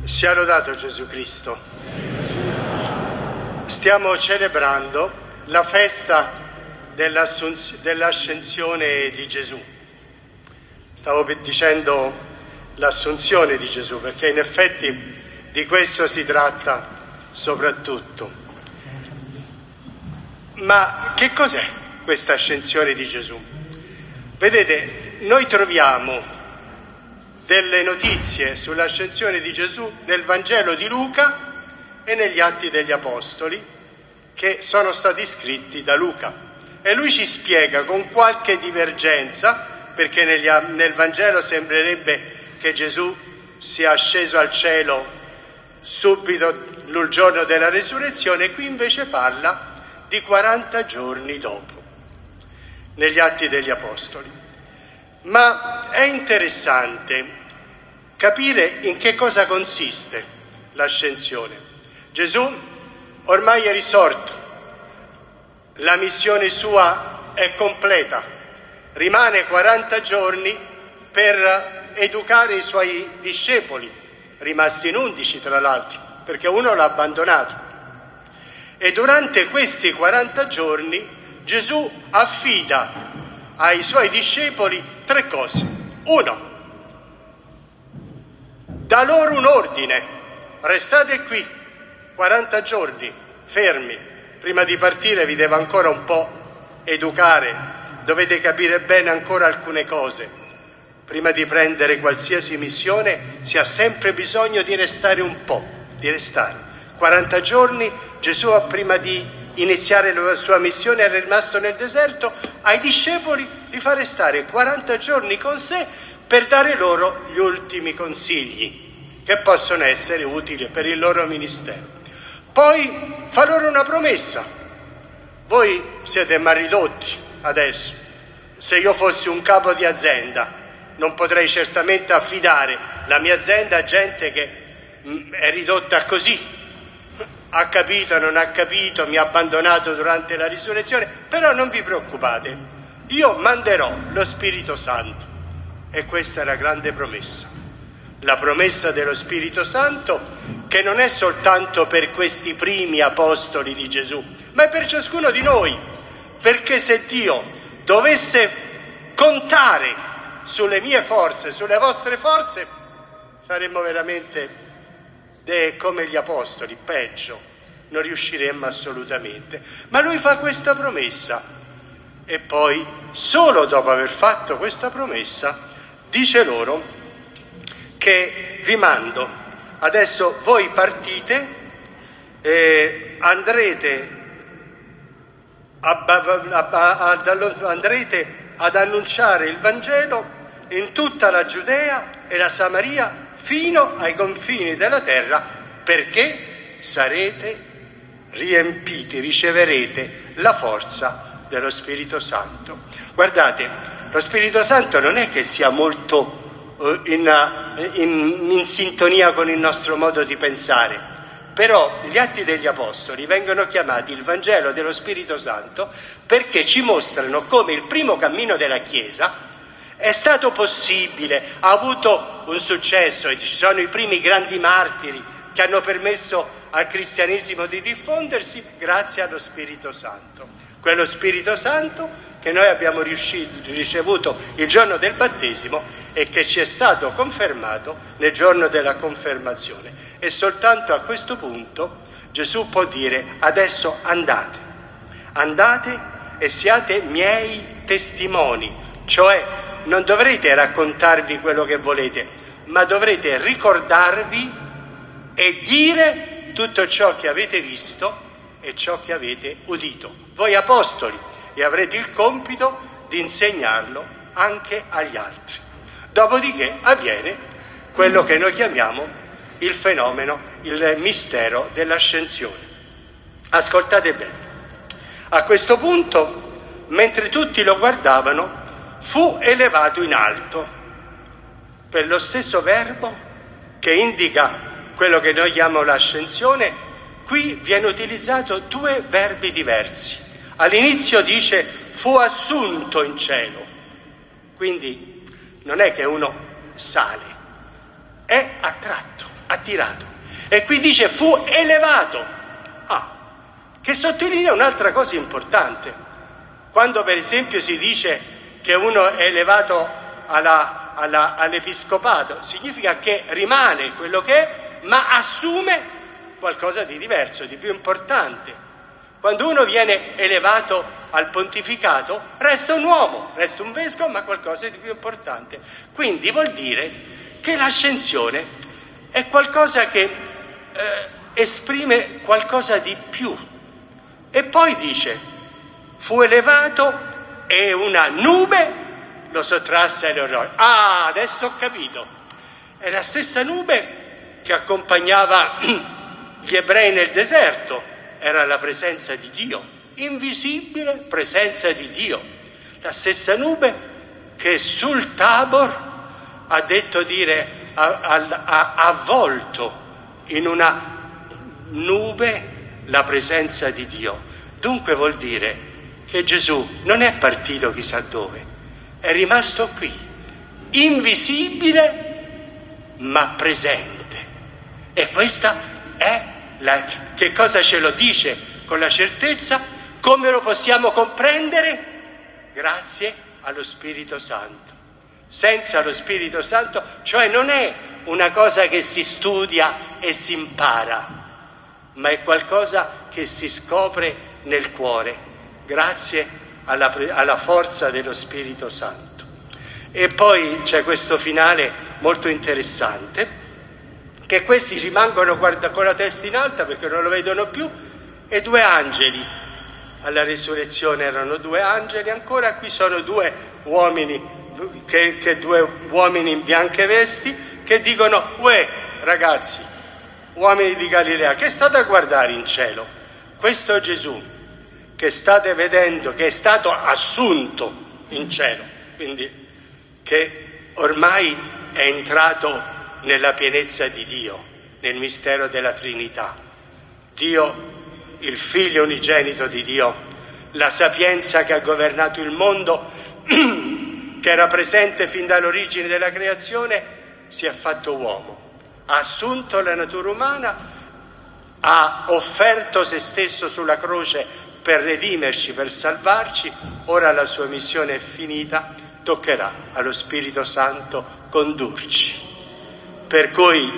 Sia lodato Gesù Cristo. Stiamo celebrando la festa dell'ascensione di Gesù. Stavo dicendo l'assunzione di Gesù, perché in effetti di questo si tratta soprattutto. Ma che cos'è questa ascensione di Gesù? Vedete, noi troviamo delle notizie sull'ascensione di Gesù nel Vangelo di Luca e negli Atti degli Apostoli, che sono stati scritti da Luca. E lui ci spiega con qualche divergenza, perché nel Vangelo sembrerebbe che Gesù sia asceso al cielo subito il giorno della resurrezione, e qui invece parla di 40 giorni dopo, negli Atti degli Apostoli. Ma è interessante capire in che cosa consiste l'ascensione. Gesù ormai è risorto, la missione sua è completa, rimane 40 giorni per educare i suoi discepoli, rimasti in 11 tra l'altro, perché uno l'ha abbandonato. E durante questi 40 giorni Gesù affida ai suoi discepoli 3 cose. 1, dà loro un ordine: restate qui 40 giorni fermi, prima di partire vi devo ancora un po' educare, dovete capire bene ancora alcune cose. Prima di prendere qualsiasi missione si ha sempre bisogno di restare un po', di restare. 40 giorni Gesù, prima di iniziare la sua missione, era rimasto nel deserto, ai discepoli li fa restare 40 giorni con sé per dare loro gli ultimi consigli che possono essere utili per il loro ministero. Poi fa loro una promessa: voi siete malridotti adesso, se io fossi un capo di azienda non potrei certamente affidare la mia azienda a gente che è ridotta così, ha capito, non ha capito, mi ha abbandonato durante la risurrezione, però non vi preoccupate, io manderò lo Spirito Santo. E questa è la grande promessa, la promessa dello Spirito Santo, che non è soltanto per questi primi apostoli di Gesù, ma è per ciascuno di noi, perché se Dio dovesse contare sulle mie forze, sulle vostre forze, saremmo veramente come gli apostoli, peggio, non riusciremmo assolutamente. Ma lui fa questa promessa e poi, solo dopo aver fatto questa promessa, dice loro che vi mando, adesso voi partite, andrete ad annunciare il Vangelo in tutta la Giudea e la Samaria fino ai confini della terra, perché sarete riempiti, riceverete la forza dello Spirito Santo. Guardate, lo Spirito Santo non è che sia molto in sintonia con il nostro modo di pensare, però gli Atti degli Apostoli vengono chiamati il Vangelo dello Spirito Santo perché ci mostrano come il primo cammino della Chiesa è stato possibile, ha avuto un successo, e ci sono i primi grandi martiri che hanno permesso al cristianesimo di diffondersi grazie allo Spirito Santo. Quello Spirito Santo che noi abbiamo ricevuto il giorno del battesimo e che ci è stato confermato nel giorno della confermazione. E soltanto a questo punto Gesù può dire: adesso andate e siate miei testimoni, cioè non dovrete raccontarvi quello che volete, ma dovrete ricordarvi e dire tutto ciò che avete visto e ciò che avete udito. Voi apostoli, e avrete il compito di insegnarlo anche agli altri. Dopodiché avviene quello che noi chiamiamo il fenomeno, il mistero dell'ascensione. Ascoltate bene. A questo punto, mentre tutti lo guardavano, fu elevato in alto, per lo stesso verbo che indica quello che noi chiamiamo l'ascensione. Qui viene utilizzato 2 verbi diversi. All'inizio dice fu assunto in cielo, quindi non è che uno sale, è attratto. attirato. E qui dice fu elevato, che sottolinea un'altra cosa importante. Quando per esempio si dice che uno è elevato all'episcopato, significa che rimane quello che è, ma assume qualcosa di diverso, di più importante. Quando uno viene elevato al pontificato, resta un uomo, resta un vescovo, ma qualcosa di più importante. Quindi vuol dire che l'ascensione è qualcosa che esprime qualcosa di più. E poi dice, fu elevato e una nube lo sottrasse alle aurore. Adesso ho capito. È la stessa nube che accompagnava gli ebrei nel deserto, era la presenza di Dio, invisibile presenza di Dio. La stessa nube che sul Tabor ha detto dire, ha avvolto in una nube la presenza di Dio. Dunque vuol dire che Gesù non è partito chissà dove, è rimasto qui, invisibile ma presente. E questa è che cosa ce lo dice con la certezza? Come lo possiamo comprendere? Grazie allo Spirito Santo. Senza lo Spirito Santo, cioè non è una cosa che si studia e si impara, ma è qualcosa che si scopre nel cuore, grazie alla forza dello Spirito Santo. E poi c'è questo finale molto interessante, che questi rimangono con la testa in alta perché non lo vedono più, e due angeli, alla resurrezione erano due angeli, ancora qui sono due uomini, due uomini in bianche vesti, che dicono, uè ragazzi, uomini di Galilea, che state a guardare in cielo? Questo Gesù che state vedendo, che è stato assunto in cielo, quindi che ormai è entrato nella pienezza di Dio, nel mistero della Trinità. Dio, il Figlio unigenito di Dio, la sapienza che ha governato il mondo, che era presente fin dall'origine della creazione, si è fatto uomo, ha assunto la natura umana, ha offerto se stesso sulla croce per redimerci, per salvarci. Ora la sua missione è finita, toccherà allo Spirito Santo condurci. Per cui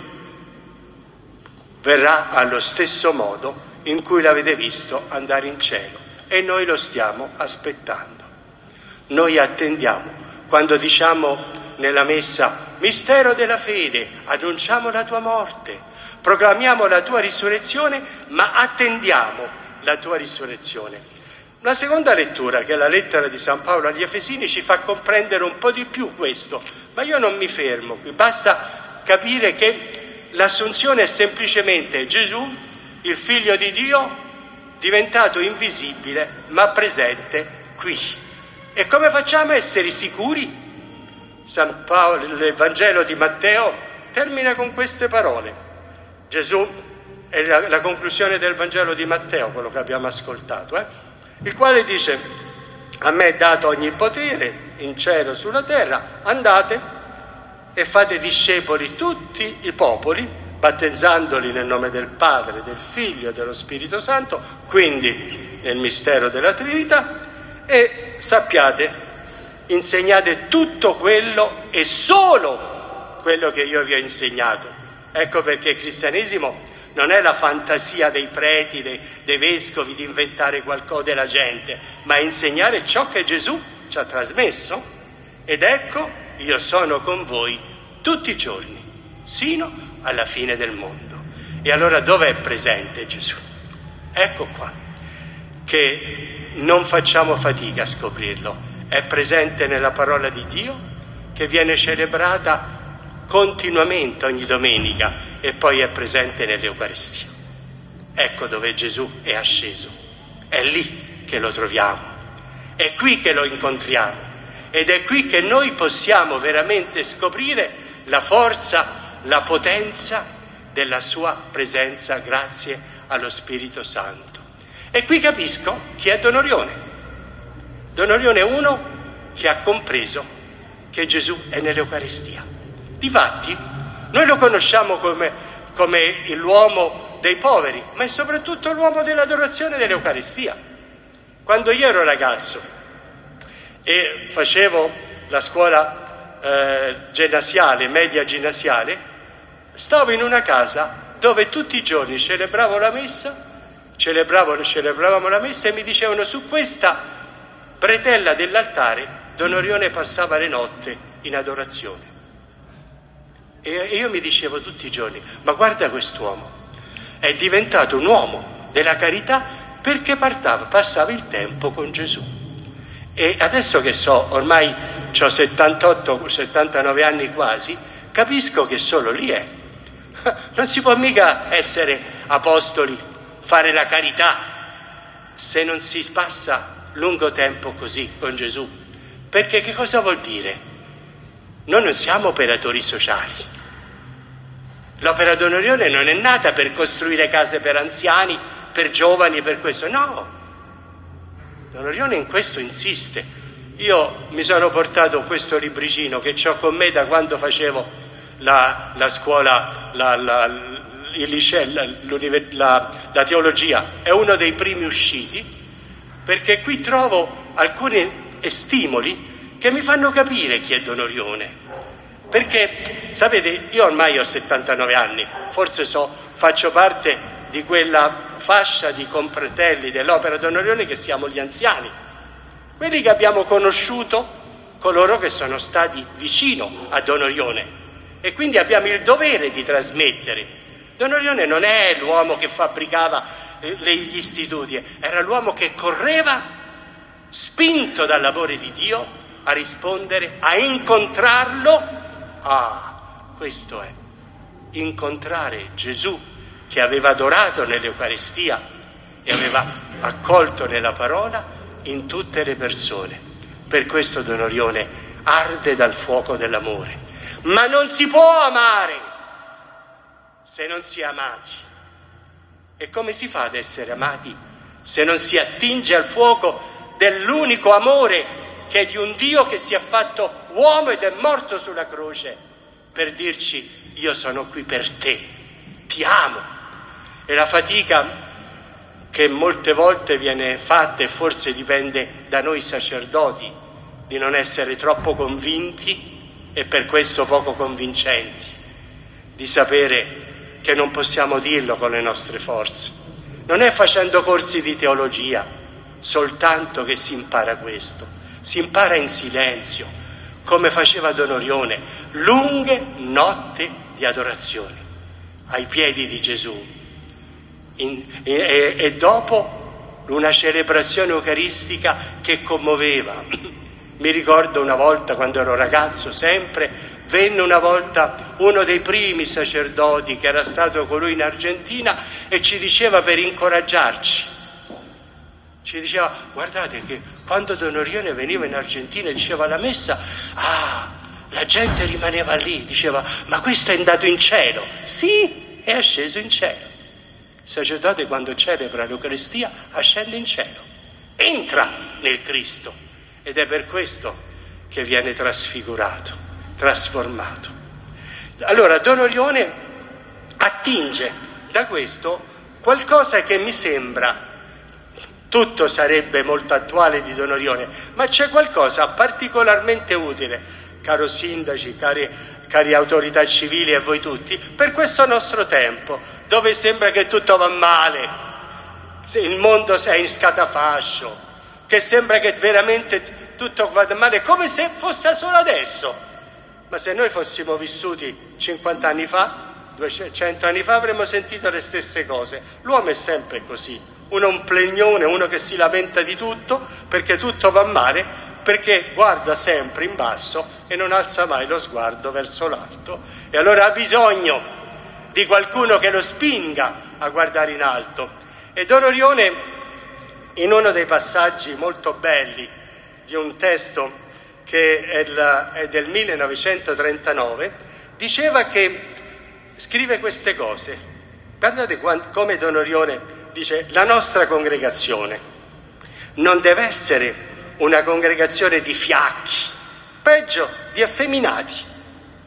verrà allo stesso modo in cui l'avete visto andare in cielo, e noi lo stiamo aspettando. Noi attendiamo, quando diciamo nella messa mistero della fede, annunciamo la tua morte, proclamiamo la tua risurrezione, ma attendiamo la tua risurrezione. Una seconda lettura, che è la lettera di San Paolo agli Efesini, ci fa comprendere un po' di più questo, ma io non mi fermo qui, basta capire che l'assunzione è semplicemente Gesù, il Figlio di Dio, diventato invisibile ma presente qui. E come facciamo a essere sicuri? San Paolo, il Vangelo di Matteo, termina con queste parole. Gesù, è la conclusione del Vangelo di Matteo, quello che abbiamo ascoltato, il quale dice: a me è dato ogni potere in cielo e sulla terra, andate e fate discepoli tutti i popoli, battezzandoli nel nome del Padre, del Figlio e dello Spirito Santo, quindi nel mistero della Trinità, e sappiate, insegnate tutto quello e solo quello che io vi ho insegnato. Ecco perché il cristianesimo non è la fantasia dei preti, dei vescovi di inventare qualcosa della gente, ma insegnare ciò che Gesù ci ha trasmesso. Ed ecco, io sono con voi tutti i giorni, sino alla fine del mondo. E allora dove è presente Gesù? Ecco qua, che non facciamo fatica a scoprirlo. È presente nella parola di Dio, che viene celebrata continuamente ogni domenica, e poi è presente nell'Eucaristia. Ecco dove Gesù è asceso, è lì che lo troviamo, è qui che lo incontriamo, ed è qui che noi possiamo veramente scoprire la forza, la potenza della sua presenza grazie allo Spirito Santo. E qui capisco chi è Don Orione. Don Orione è uno che ha compreso che Gesù è nell'Eucaristia. Difatti, Noi lo conosciamo come l'uomo dei poveri, ma è soprattutto l'uomo dell'adorazione dell'Eucaristia. Quando io ero ragazzo e facevo la scuola ginnasiale, media ginnasiale, stavo in una casa dove tutti i giorni celebravamo la messa e mi dicevano: su questa bretella dell'altare Don Orione passava le notti in adorazione. E io mi dicevo tutti i giorni: ma guarda quest'uomo, è diventato un uomo della carità perché passava il tempo con Gesù. E adesso che so, ormai ho 79 anni quasi, capisco che solo lì è. Non si può mica essere apostoli, fare la carità, se non si passa lungo tempo così con Gesù. Perché che cosa vuol dire? Noi non siamo operatori sociali. L'opera Don Orione non è nata per costruire case per anziani, per giovani, per questo. No! Don Orione in questo insiste. Io mi sono portato questo libricino che ho con me da quando facevo la scuola, il liceo, la teologia. È uno dei primi usciti, perché qui trovo alcuni stimoli che mi fanno capire chi è Don Orione. Perché, sapete, io ormai ho 79 anni, forse faccio parte di quella fascia di confratelli dell'opera Don Orione che siamo gli anziani, quelli che abbiamo conosciuto, coloro che sono stati vicino a Don Orione, e quindi abbiamo il dovere di trasmettere. Don Orione non è l'uomo che fabbricava gli istituti, era l'uomo che correva, spinto dall'amore di Dio, a rispondere, a incontrarlo. Questo è incontrare Gesù, che aveva adorato nell'Eucaristia e aveva accolto nella parola in tutte le persone. Per questo Don Orione arde dal fuoco dell'amore. Ma non si può amare se non si è amati. E come si fa ad essere amati se non si attinge al fuoco dell'unico amore, che è di un Dio che si è fatto uomo ed è morto sulla croce per dirci: io sono qui per te, ti amo. E la fatica che molte volte viene fatta, e forse dipende da noi sacerdoti, di non essere troppo convinti e per questo poco convincenti, di sapere che non possiamo dirlo con le nostre forze. Non è facendo corsi di teologia soltanto che si impara questo. Si impara in silenzio, come faceva Don Orione, lunghe notti di adorazione ai piedi di Gesù, e dopo una celebrazione eucaristica che commuoveva. Mi ricordo una volta, quando ero ragazzo, sempre venne una volta uno dei primi sacerdoti che era stato con lui in Argentina e ci diceva, per incoraggiarci, ci diceva: guardate che quando Don Orione veniva in Argentina e diceva la messa, la gente rimaneva lì, diceva: ma questo è andato in cielo. Sì, è asceso in cielo. Il sacerdote, quando celebra l'Eucaristia, ascende in cielo, entra nel Cristo, ed è per questo che viene trasfigurato, trasformato. Allora Don Orione attinge da questo qualcosa che mi sembra, tutto sarebbe molto attuale di Don Orione, ma c'è qualcosa particolarmente utile, caro sindaci, cari autorità civili e voi tutti, per questo nostro tempo, dove sembra che tutto va male, il mondo è in scatafascio, che sembra che veramente tutto vada male, come se fosse solo adesso. Ma se noi fossimo vissuti 50 anni fa, 200 anni fa, avremmo sentito le stesse cose. L'uomo è sempre così, un plegnone, uno che si lamenta di tutto perché tutto va male, perché guarda sempre in basso e non alza mai lo sguardo verso l'alto, e allora ha bisogno di qualcuno che lo spinga a guardare in alto. E Don Orione, in uno dei passaggi molto belli di un testo che è del 1939, diceva che scrive queste cose. Guardate come Don Orione dice: la nostra congregazione non deve essere una congregazione di fiacchi, peggio di effeminati,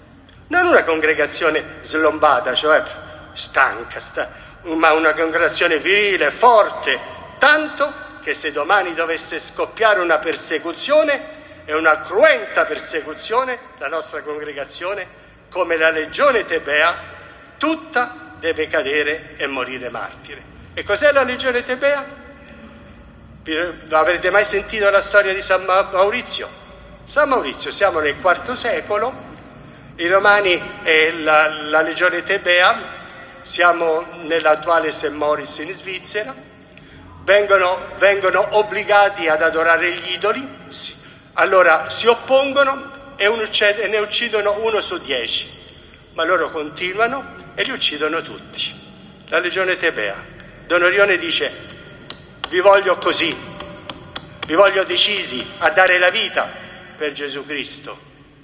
Non una congregazione slombata, cioè stanca, ma una congregazione virile, forte, tanto che se domani dovesse scoppiare una persecuzione, e una cruenta persecuzione, la nostra congregazione, come la legione tebea, tutta deve cadere e morire martire. E cos'è la legione tebea? Avrete mai sentito la storia di San Maurizio? San Maurizio, siamo nel IV secolo, i Romani e la legione tebea, siamo nell'attuale St. Moritz in Svizzera, vengono obbligati ad adorare gli idoli, allora si oppongono e ne uccidono 1 su 10, ma loro continuano e li uccidono tutti. La legione tebea. Don Orione dice: vi voglio così, vi voglio decisi a dare la vita per Gesù Cristo,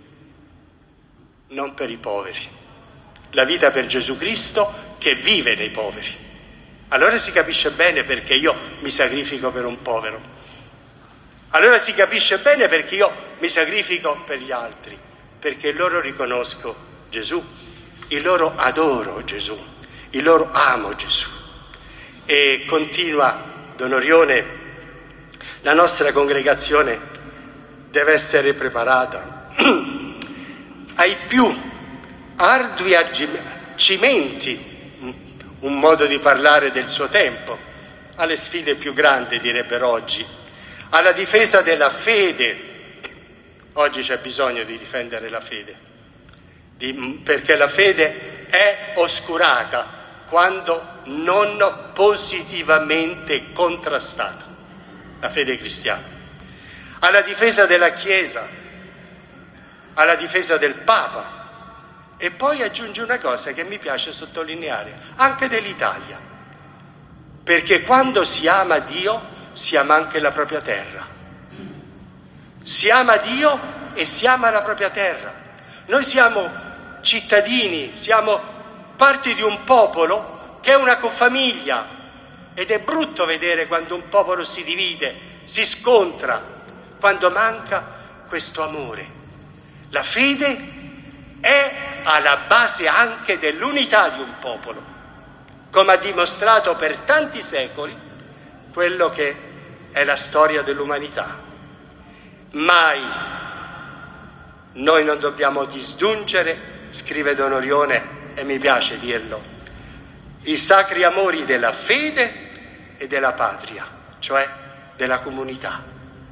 non per i poveri. La vita per Gesù Cristo che vive nei poveri. Allora si capisce bene perché io mi sacrifico per un povero. Allora si capisce bene perché io mi sacrifico per gli altri, perché il loro riconosco Gesù, il loro adoro Gesù, il loro amo Gesù. E continua Don Orione: la nostra congregazione deve essere preparata ai più ardui cimenti, un modo di parlare del suo tempo, alle sfide più grandi, direbbero oggi, alla difesa della fede. Oggi c'è bisogno di difendere la fede, perché la fede è oscurata quando non positivamente contrastata, la fede cristiana. Alla difesa della Chiesa, alla difesa del Papa, e poi aggiunge una cosa che mi piace sottolineare, anche dell'Italia, perché quando si ama Dio si ama anche la propria terra. Si ama Dio e si ama la propria terra. Noi siamo cittadini, siamo parte di un popolo che è una famiglia, ed è brutto vedere quando un popolo si divide, si scontra, quando manca questo amore. La fede è alla base anche dell'unità di un popolo, come ha dimostrato per tanti secoli quello che è la storia dell'umanità. Mai noi non dobbiamo disgiungere, scrive Don Orione, e mi piace dirlo, i sacri amori della fede e della patria, cioè della comunità.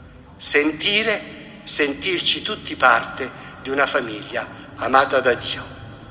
Sentirci tutti parte di una famiglia amata da Dio.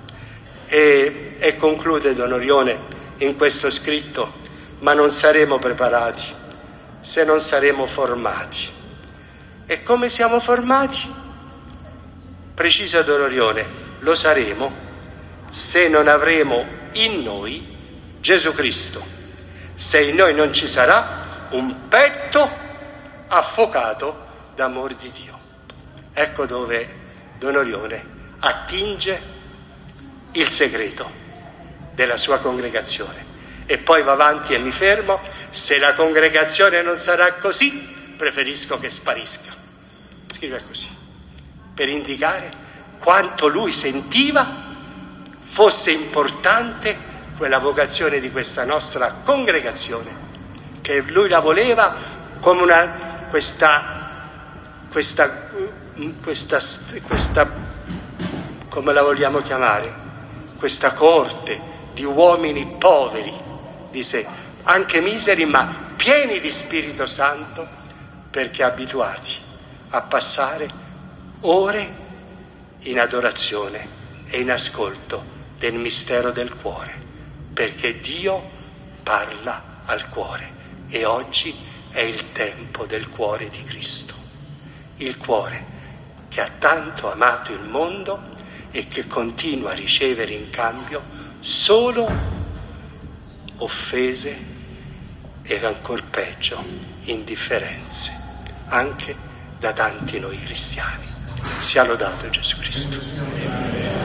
E conclude Don Orione in questo scritto: ma non saremo preparati se non saremo formati. E come siamo formati? Precisa Don Orione: lo saremo se non avremo in noi Gesù Cristo, se in noi non ci sarà un petto affocato d'amor di Dio. Ecco dove Don Orione attinge il segreto della sua congregazione. E poi va avanti e mi fermo: se la congregazione non sarà così, preferisco che sparisca. Scrive così, per indicare quanto lui sentiva fosse importante quella vocazione di questa nostra congregazione, che lui la voleva come questa come la vogliamo chiamare, questa corte di uomini poveri di sé, anche miseri ma pieni di Spirito Santo, perché abituati a passare ore in adorazione e in ascolto del mistero del cuore, perché Dio parla al cuore e oggi è il tempo del cuore di Cristo, il cuore che ha tanto amato il mondo e che continua a ricevere in cambio solo offese e ancor peggio indifferenze, anche da tanti noi cristiani. Sia lodato Gesù Cristo.